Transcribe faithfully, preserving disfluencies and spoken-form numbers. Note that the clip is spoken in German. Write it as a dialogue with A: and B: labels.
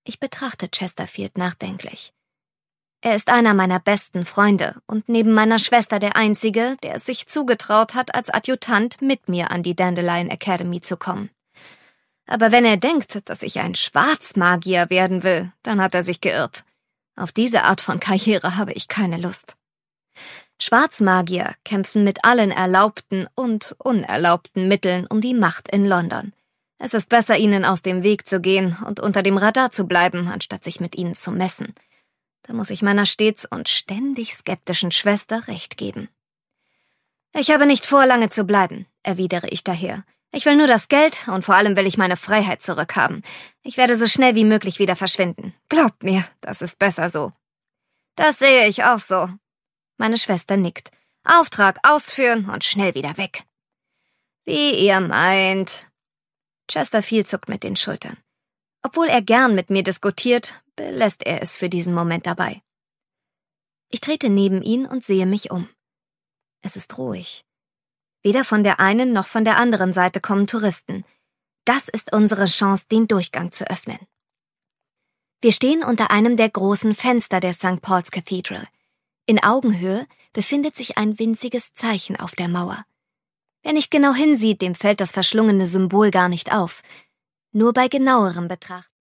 A: Ich betrachte Chesterfield nachdenklich. Er ist einer meiner besten Freunde und neben meiner Schwester der Einzige, der es sich zugetraut hat, als Adjutant mit mir an die Dandelion Academy zu kommen. Aber wenn er denkt, dass ich ein Schwarzmagier werden will, dann hat er sich geirrt. Auf diese Art von Karriere habe ich keine Lust. Schwarzmagier kämpfen mit allen erlaubten und unerlaubten Mitteln um die Macht in London. Es ist besser, ihnen aus dem Weg zu gehen und unter dem Radar zu bleiben, anstatt sich mit ihnen zu messen. Da muss ich meiner stets und ständig skeptischen Schwester recht geben. Ich habe nicht vor, lange zu bleiben, erwidere ich daher. Ich will nur das Geld und vor allem will ich meine Freiheit zurückhaben. Ich werde so schnell wie möglich wieder verschwinden. Glaubt mir, das ist besser so. Das sehe ich auch so. Meine Schwester nickt. Auftrag ausführen und schnell wieder weg. Wie ihr meint. Chesterfield zuckt mit den Schultern. Obwohl er gern mit mir diskutiert, belässt er es für diesen Moment dabei. Ich trete neben ihn und sehe mich um. Es ist ruhig. Weder von der einen noch von der anderen Seite kommen Touristen. Das ist unsere Chance, den Durchgang zu öffnen. Wir stehen unter einem der großen Fenster der Sankt Paul's Cathedral. In Augenhöhe befindet sich ein winziges Zeichen auf der Mauer. Wer nicht genau hinsieht, dem fällt das verschlungene Symbol gar nicht auf. Nur bei genauerem Betrachten